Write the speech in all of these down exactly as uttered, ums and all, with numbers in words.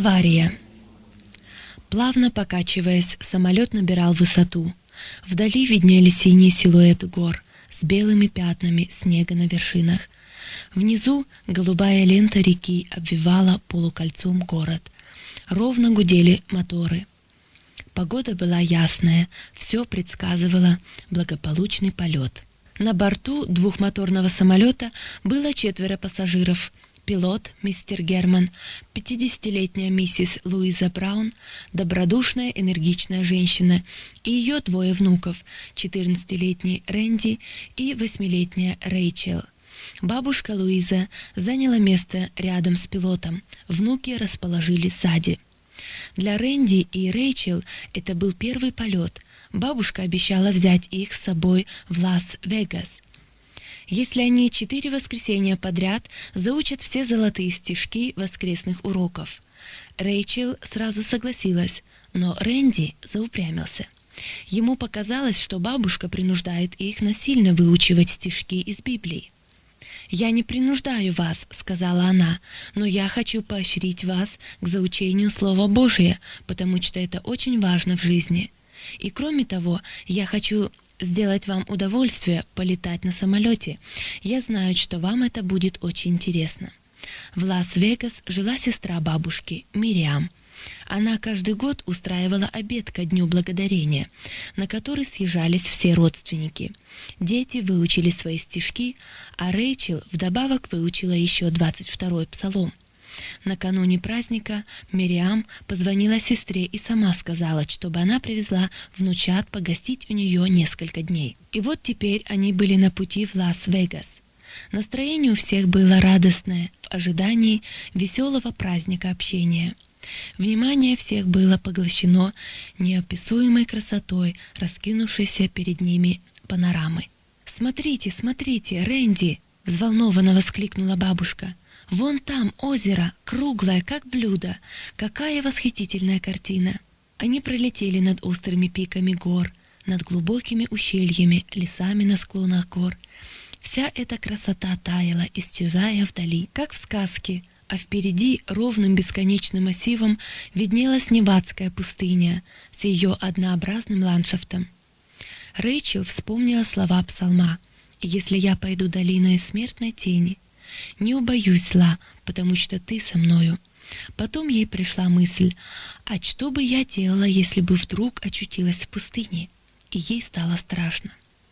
Авария. Плавно покачиваясь, самолет набирал высоту. Вдали виднелись синие силуэты гор с белыми пятнами снега на вершинах. Внизу голубая лента реки обвивала полукольцом город. Ровно гудели моторы. Погода была ясная, все предсказывало благополучный полет. На борту двухмоторного самолета было четверо пассажиров. Пилот, мистер Герман, пятидесятилетняя миссис Луиза Браун, добродушная, энергичная женщина и ее двое внуков, четырнадцатилетний Рэнди и восьмилетняя Рэйчел. Бабушка Луиза заняла место рядом с пилотом, внуки расположились сзади. Для Рэнди и Рэйчел это был первый полет. Бабушка обещала взять их с собой в Лас-Вегас, если они четыре воскресенья подряд заучат все золотые стишки воскресных уроков. Рэйчел сразу согласилась, но Рэнди заупрямился. Ему показалось, что бабушка принуждает их насильно выучивать стишки из Библии. «Я не принуждаю вас», — сказала она, — «но я хочу поощрить вас к заучению Слова Божия, потому что это очень важно в жизни. И кроме того, я хочу сделать вам удовольствие полетать на самолете. Я знаю, что вам это будет очень интересно». В Лас-Вегас жила сестра бабушки, Мириам. Она каждый год устраивала обед ко Дню Благодарения, на который съезжались все родственники. Дети выучили свои стишки, а Рэйчел вдобавок выучила еще двадцать второй псалом. Накануне праздника Мириам позвонила сестре и сама сказала, чтобы она привезла внучат погостить у нее несколько дней. И вот теперь они были на пути в Лас-Вегас. Настроение у всех было радостное, в ожидании веселого праздника общения. Внимание всех было поглощено неописуемой красотой, раскинувшейся перед ними панорамы. «Смотрите, смотрите, Рэнди!» — взволнованно воскликнула бабушка. «Вон там озеро, круглое, как блюдо. Какая восхитительная картина!» Они пролетели над острыми пиками гор, над глубокими ущельями, лесами на склонах гор. Вся эта красота таяла, исчезая вдали, как в сказке, а впереди ровным бесконечным массивом виднелась Невадская пустыня с ее однообразным ландшафтом. Рэйчел вспомнила слова псалма: «Если я пойду долиной смертной тени, не убоюсь зла, потому что ты со мною». Потом ей пришла мысль: а что бы я делала, если бы вдруг очутилась в пустыне? И ей стало страшно.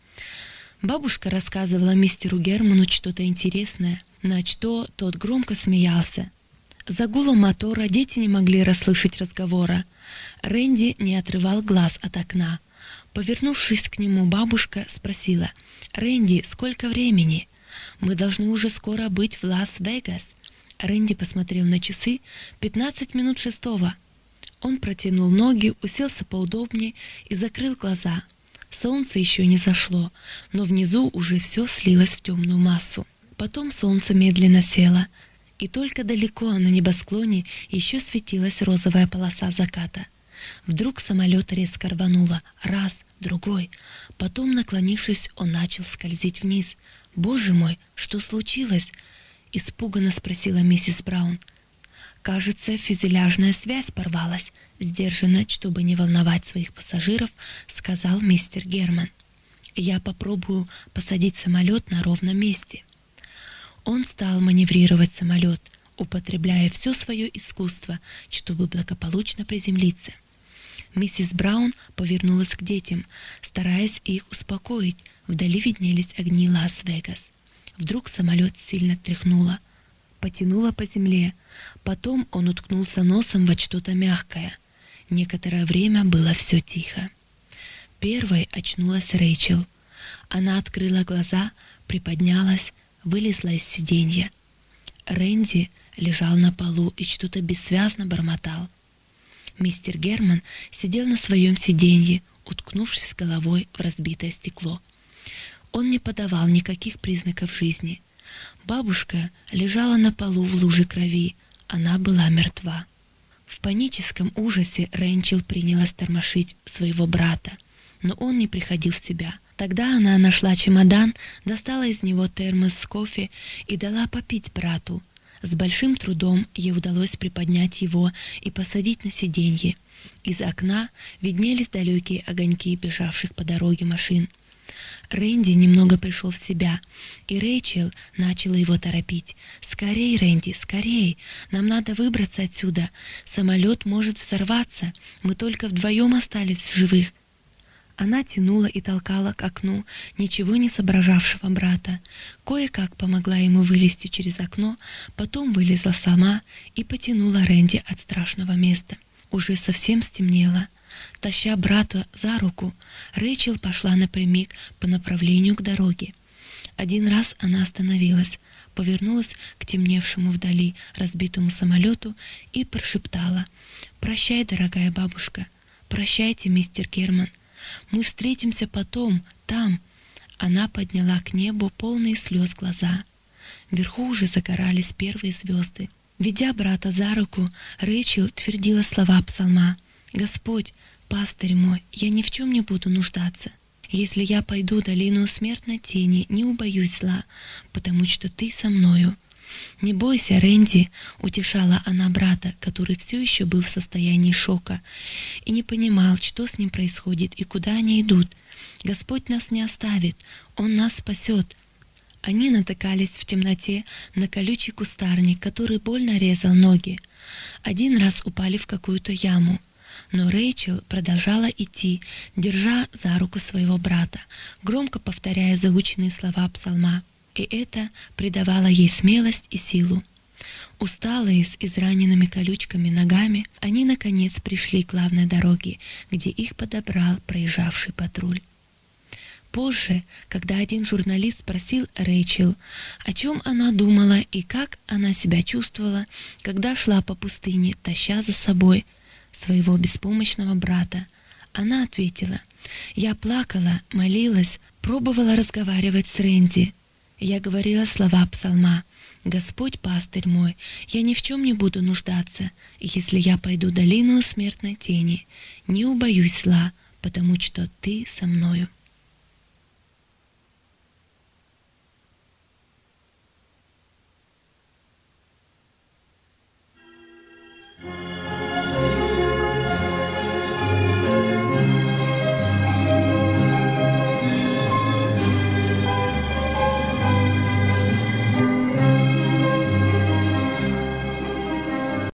Бабушка рассказывала мистеру Герману что-то интересное, на что тот громко смеялся. За гулом мотора дети не могли расслышать разговора. Рэнди не отрывал глаз от окна. Повернувшись к нему, бабушка спросила: «Рэнди, сколько времени? Мы должны уже скоро быть в Лас-Вегас». Рэнди посмотрел на часы. «Пятнадцать минут шестого». Он протянул ноги, уселся поудобнее и закрыл глаза. Солнце еще не зашло, но внизу уже все слилось в темную массу. Потом солнце медленно село, и только далеко на небосклоне еще светилась розовая полоса заката. Вдруг самолет резко рвануло. Раз, другой. Потом, наклонившись, он начал скользить вниз. «Боже мой, что случилось?» — испуганно спросила миссис Браун. «Кажется, фюзеляжная связь порвалась», — сдержанно, чтобы не волновать своих пассажиров, сказал мистер Герман. «Я попробую посадить самолет на ровном месте». Он стал маневрировать самолет, употребляя все свое искусство, чтобы благополучно приземлиться. Миссис Браун повернулась к детям, стараясь их успокоить. Вдали виднелись огни Лас-Вегас. Вдруг самолет сильно тряхнуло, потянуло по земле. Потом он уткнулся носом во что-то мягкое. Некоторое время было все тихо. Первой очнулась Рэйчел. Она открыла глаза, приподнялась, вылезла из сиденья. Рэнди лежал на полу и что-то бессвязно бормотал. Мистер Герман сидел на своем сиденье, уткнувшись головой в разбитое стекло. Он не подавал никаких признаков жизни. Бабушка лежала на полу в луже крови. Она была мертва. В паническом ужасе Рэйчел принялась тормошить своего брата, но он не приходил в себя. Тогда она нашла чемодан, достала из него термос с кофе и дала попить брату. С большим трудом ей удалось приподнять его и посадить на сиденье. Из окна виднелись далекие огоньки бежавших по дороге машин. Рэнди немного пришел в себя, и Рэйчел начала его торопить. «Скорей, Рэнди, скорей! Нам надо выбраться отсюда! Самолет может взорваться! Мы только вдвоем остались в живых!» Она тянула и толкала к окну ничего не соображавшего брата. Кое-как помогла ему вылезти через окно, потом вылезла сама и потянула Рэнди от страшного места. Уже совсем стемнело. Таща брата за руку, Рэйчел пошла напрямик по направлению к дороге. Один раз она остановилась, повернулась к темневшему вдали разбитому самолету и прошептала: «Прощай, дорогая бабушка, прощайте, мистер Герман. Мы встретимся потом, там». Она подняла к небу полные слез глаза. Вверху уже загорались первые звезды. Ведя брата за руку, Рэйчел твердила слова псалма: «Господь, пастырь мой, я ни в чем не буду нуждаться. Если я пойду долину смертной тени, не убоюсь зла, потому что ты со мною». «Не бойся, Рэнди», — утешала она брата, который все еще был в состоянии шока и не понимал, что с ним происходит и куда они идут. «Господь нас не оставит, Он нас спасет». Они натыкались в темноте на колючий кустарник, который больно резал ноги. Один раз упали в какую-то яму. Но Рэйчел продолжала идти, держа за руку своего брата, громко повторяя заученные слова псалма. И это придавало ей смелость и силу. Усталые, с израненными колючками ногами, они наконец пришли к главной дороге, где их подобрал проезжавший патруль. Позже, когда один журналист спросил Рэйчел, о чем она думала и как она себя чувствовала, когда шла по пустыне, таща за собой своего беспомощного брата, она ответила: «Я плакала, молилась, пробовала разговаривать с Рэнди. Я говорила слова псалма: «Господь, пастырь мой, я ни в чем не буду нуждаться, и если я пойду долину смертной тени, не убоюсь зла, потому что ты со мною».